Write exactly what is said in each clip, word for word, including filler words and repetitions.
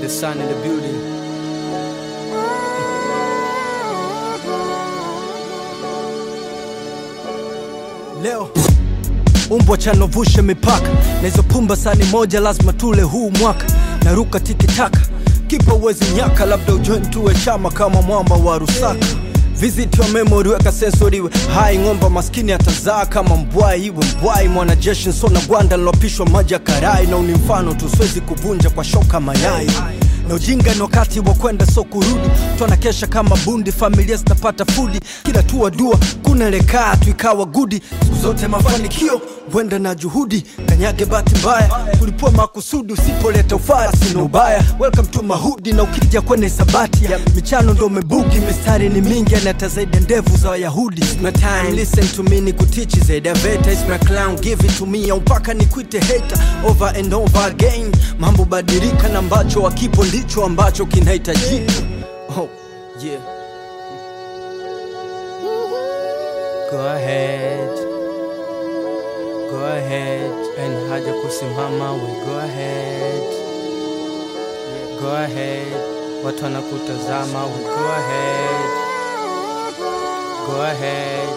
Sun in the building. Leo umbwa chanovushe mipaka na hizo pumba sani moja lazima tule huu mwaka. Naruka tikitaka kipa uwezi nyaka, labda ujoin tuwe chama kama mwamba wa Rusaka. Visit your memory, weka sensori iwe hai. Ngomba maskini atazaa kama mbwai iwe mbwai. Mwana jeshi nsona gwanda nilopishwa maji ya karai. Na unimfano tusiwezi kuvunja kwa shoka mayai. Na ujinga ni wakati wa kwenda so kurudi. Tuana kesha kama bundi, familia zitapata fudi. Kila tuwa dua, kuna lekaa tuikawa gudi. Siku zote mafanikio, wenda na juhudi. Kanyage bati mbaya, kulipua makusudi. Usipoleta ufara, sino ubaya. Welcome to Mahudi, na ukija kwenye sabati ya michano ndo mebuki. Mistari ni mingi, anata zaidi ndevu za Wayahudi. It's my time, listen to me, ni kutichi zaidi ya veta. It's my clown, give it to me, ya mpaka ni kuite hater. Over and over again, mambo badirika na ambacho wakipo ndicho ambacho kinahitajika. Oh, yeah. Go ahead. Go ahead. And haja kusimama, we go ahead. Go ahead. Watu wanakutazama, we go ahead. Go ahead.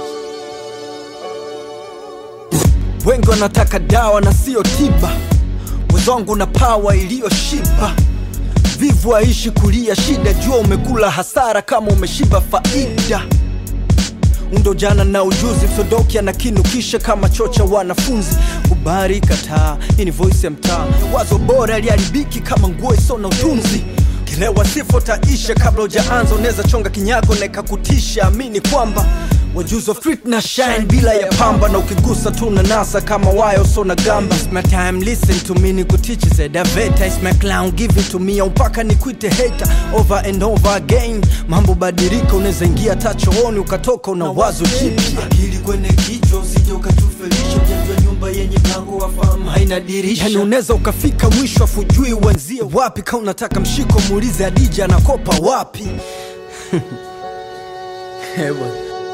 Wengi wanataka dawa na sio tiba. Wezongu na power iliyo shiba. Vivu haishi kulia shida, jua umekula hasara kama umeshiba faida. Undo jana na ujuzi, msodoki anakinukisha kama chocha wanafunzi. Ubari kataa, hii ni voice ya mtaa. Wazo bora liharibiki kama nguo iso na utunzi. Kilewa sifo taisha kabla hujaanza, unaweza chonga kinyago na ikakutisha. Amini kwamba wajuzi wa street na shine bila ya pamba. Na ukigusa tu na nasa kama wayo so na gamba. It's my time, listen to me, ni kutichi zeda veta. It's my clown, give it to me, ya mpaka ni kuite hater. Over and over again, mambo badirika. Unaweza ingia tachooni ukatoka una wazo jipya. Akili kwenye kichwa, usije ukatufelisha. Ujajua nyumba yenye mlango wa fahamu haina dirisha. Yani unaweza ukafika mwisho afujui uanzie wapi. Ka unataka mshiko muulize Adija anakopa wapi. Hewa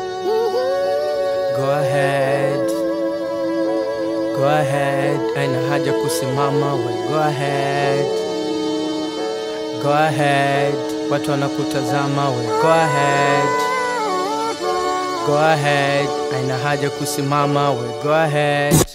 Go ahead. Go ahead. Aina haja kusimama, we go ahead. Go ahead. Watu wanakutazama, we go ahead. Go ahead. Aina haja kusimama, we go ahead.